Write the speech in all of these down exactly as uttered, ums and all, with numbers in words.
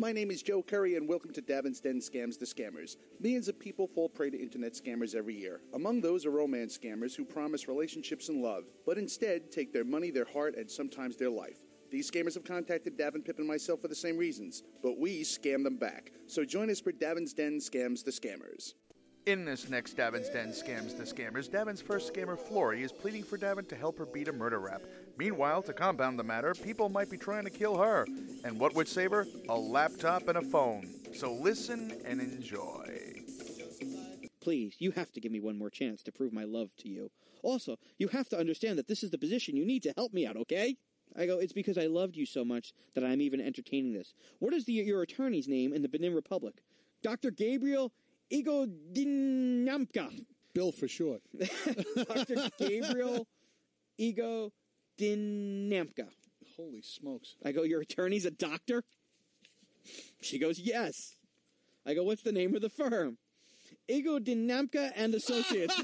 My name is Joe Curry, and welcome to Davin's Den Scams the Scammers. Millions of people fall prey to internet scammers every year. Among those are romance scammers who promise relationships and love, but instead take their money, their heart, and sometimes their life. These scammers have contacted Davin, Pip, and myself for the same reasons, but we scam them back. So join us for Davin's Den Scams the Scammers. In this next Davin's Den Scams the Scammers, Davin's first scammer, Flory, is pleading for Davin to help her beat a murder rap. Meanwhile, to compound the matter, people might be trying to kill her. And what would save her? A laptop and a phone. So listen and enjoy. Please, you have to give me one more chance to prove my love to you. Also, you have to understand that this is the position you need to help me out, okay? I go, it's because I loved you so much that I'm even entertaining this. What is the, your attorney's name in the Benin Republic? Doctor Gabriel Igodinamka. Bill for short. Doctor Gabriel Igodinamka. Holy smokes. I go, your attorney's a doctor? She goes, yes. I go, what's the name of the firm? Igodinamka and Associates.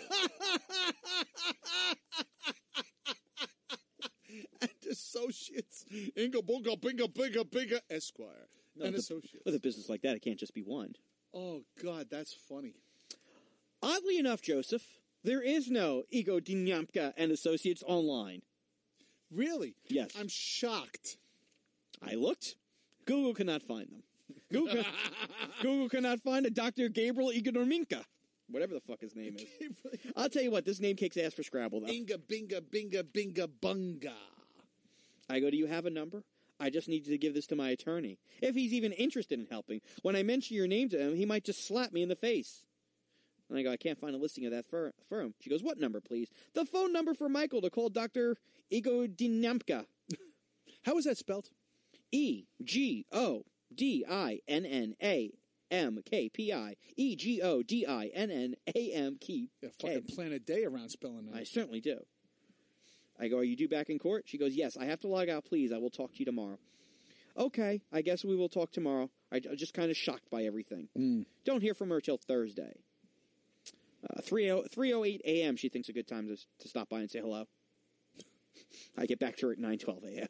And Associates. Inga Bunga Binga Binga Binga Esquire. No, and the, Associates. With a business like that, it can't just be one. Oh, God, that's funny. Oddly enough, Joseph, there is no Igodinamka and Associates online. Really? Yes. I'm shocked. I looked. Google cannot find them. Google, Google cannot find a Doctor Gabriel Igodinamka. Whatever the fuck his name is. I'll tell you what, this name kicks ass for Scrabble, though. Inga Binga Binga Binga Bunga. I go, do you have a number? I just need to give this to my attorney. If he's even interested in helping. When I mention your name to him, he might just slap me in the face. And I go, I can't find a listing of that fir- firm. She goes, what number, please? The phone number for Michael to call Doctor Igodinamka. How is that spelled? E G O D I N N A M K P I. E G O D I N N A M K. Yeah, fucking plan a day around spelling that. I certainly do. I go, are you due back in court? She goes, yes, I have to log out, please. I will talk to you tomorrow. Okay, I guess we will talk tomorrow. I, I'm just kind of shocked by everything. Mm. Don't hear from her till Thursday. Uh, three oh eight a.m. she thinks a good time to, to stop by and say hello. I get back to her at nine twelve a.m.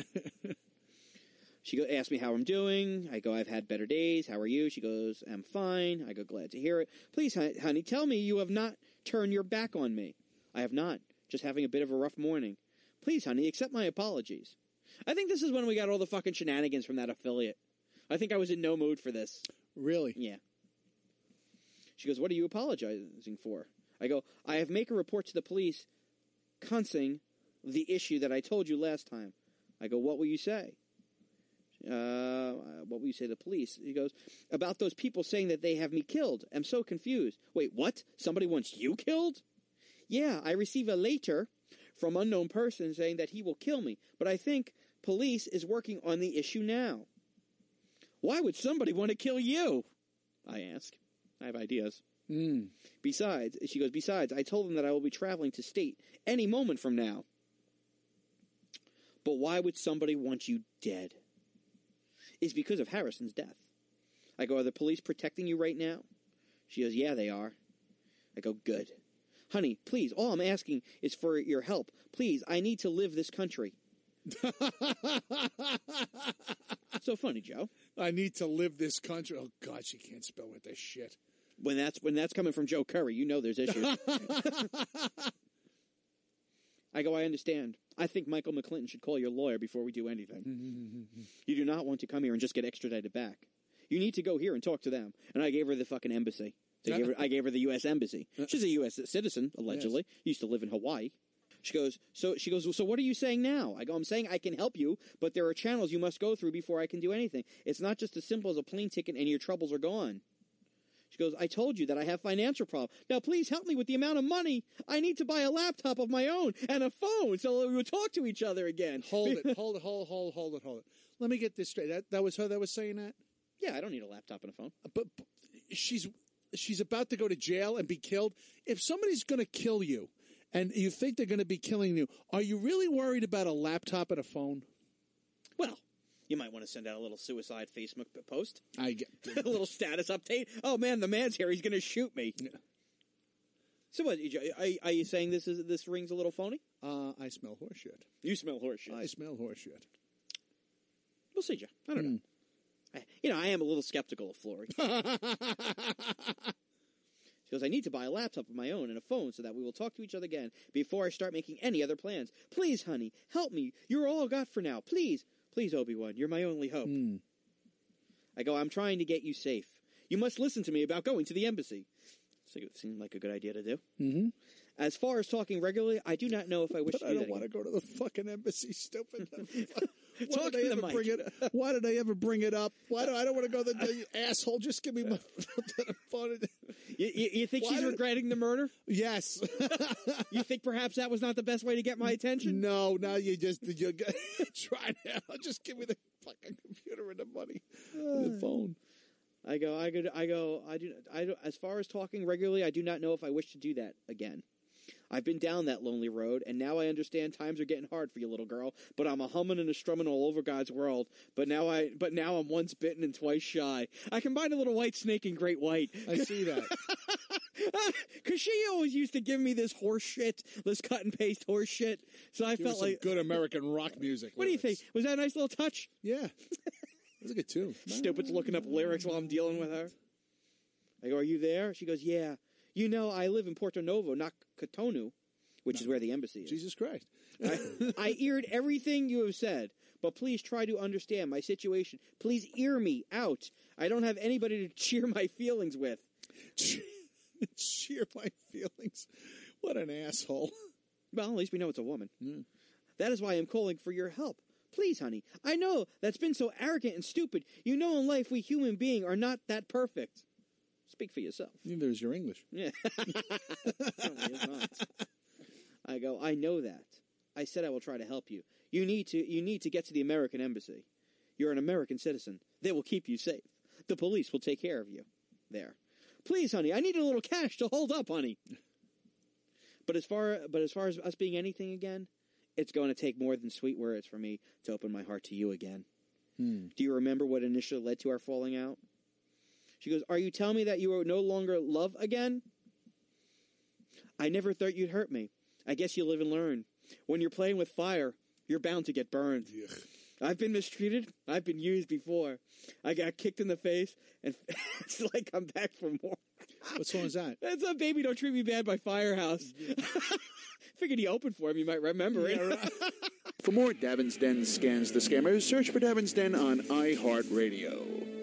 She go, asks me how I'm doing. I go, I've had better days. How are you? She goes, I'm fine. I go, glad to hear it. Please, honey, tell me you have not turned your back on me. I have not. Just having a bit of a rough morning. Please, honey, accept my apologies. I think this is when we got all the fucking shenanigans from that affiliate. I think I was in no mood for this. Really? Yeah. She goes, what are you apologizing for? I go, I have make a report to the police concerning the issue that I told you last time. I go, what will you say? Uh, what will you say to the police? He goes, about those people saying that they have me killed. I'm so confused. Wait, what? Somebody wants you killed? Yeah, I receive a letter from unknown person saying that he will kill me, but I think police is working on the issue now. Why would somebody want to kill you? I ask. I have ideas. Mm. Besides, she goes, besides, I told them that I will be traveling to state any moment from now. But why would somebody want you dead? It's because of Harrison's death. I go, are the police protecting you right now? She goes, yeah, they are. I go, good. Honey, please, all I'm asking is for your help. Please, I need to live this country. So funny, Joe. I need to live this country. Oh, God, she can't spell with this shit. When that's when that's coming from Joe Curry, you know there's issues. I go, I understand. I think Michael McClinton should call your lawyer before we do anything. You do not want to come here and just get extradited back. You need to go here and talk to them. And I gave her the fucking embassy. So I, gave her, I gave her the U S embassy. She's a U S citizen, allegedly. Yes. Used to live in Hawaii. She goes, so she goes, so what are you saying now? I go, I'm saying I can help you, but there are channels you must go through before I can do anything. It's not just as simple as a plane ticket and your troubles are gone. She goes, I told you that I have financial problems. Now please help me with the amount of money. I need to buy a laptop of my own and a phone so we will talk to each other again. Hold it, hold it, hold, hold, hold it, hold it. Let me get this straight. That, that was her that was saying that? Yeah, I don't need a laptop and a phone. But, but she's she's about to go to jail and be killed. If somebody's going to kill you and you think they're going to be killing you, are you really worried about a laptop and a phone? Well, you might want to send out a little suicide Facebook post. I get a little status update. Oh man, the man's here. He's going to shoot me. Yeah. So what? Are, are you saying this is this rings a little phony? Uh, I smell horseshit. You smell horseshit. I smell horseshit. We'll see, Joe. I don't mm. know. I, you know, I am a little skeptical of Flory. She goes, I need to buy a laptop of my own and a phone so that we will talk to each other again before I start making any other plans. Please, honey, help me. You're all I got for now. Please. Please, Obi-Wan, you're my only hope. Mm. I go, I'm trying to get you safe. You must listen to me about going to the embassy. So it seemed like a good idea to do. Mm-hmm. As far as talking regularly, I do not know if I wish but to I do don't that want to again. go to the fucking embassy, stupid. Why Talk did they to the ever mic. bring it? Why did they ever bring it up? Why do I don't want to go to the, the asshole? Just give me my phone. You, you, you think Why she's did- regretting the murder? Yes. You think perhaps that was not the best way to get my attention? No, now you just you try now. Just give me the fucking computer and the money, and the phone. I go, I go, I go, I do, I do, as far as talking regularly, I do not know if I wish to do that again. I've been down that lonely road, and now I understand times are getting hard for you, little girl, but I'm a humming and a strumming all over God's world. But now I, but now I'm once bitten and twice shy. I combined a little white snake and great white. I see that. Because she always used to give me this horse shit, this cut and paste horse shit. So I Give her felt some like, good American rock music. what do you think? Was that a nice little touch? Yeah, that's a good tune. Stupid's looking up lyrics while I'm dealing with her. I go, are you there? She goes, yeah. You know, I live in Porto Novo, not Cotonou, which is where the embassy is. Jesus Christ. I, I eared everything you have said, but please try to understand my situation. Please ear me out. I don't have anybody to cheer my feelings with. Cheer my feelings. What an asshole. Well, at least we know it's a woman. Mm. That is why I'm calling for your help. Please, honey. I know that's been so arrogant and stupid. You know in life we human beings are not that perfect. Speak for yourself. There's your English. Yeah. Certainly is not. I go, I know that. I said I will try to help you. You need to you need to get to the American embassy. You're an American citizen. They will keep you safe. The police will take care of you. There. Please, honey, I need a little cash to hold up, honey. But as far but as far as us being anything again, it's going to take more than sweet words for me to open my heart to you again. Hmm. Do you remember what initially led to our falling out? She goes, are you telling me that you are no longer love again? I never thought you'd hurt me. I guess you live and learn. When you're playing with fire, you're bound to get burned. Ugh. I've been mistreated. I've been used before. I got kicked in the face, and it's like I'm back for more. What song is that? That's a Baby Don't Treat Me Bad by Firehouse. Figured he opened for him. You might remember it. Yeah, right. For more Davin's Den Scans the Scammers, search for Davin's Den on iHeartRadio.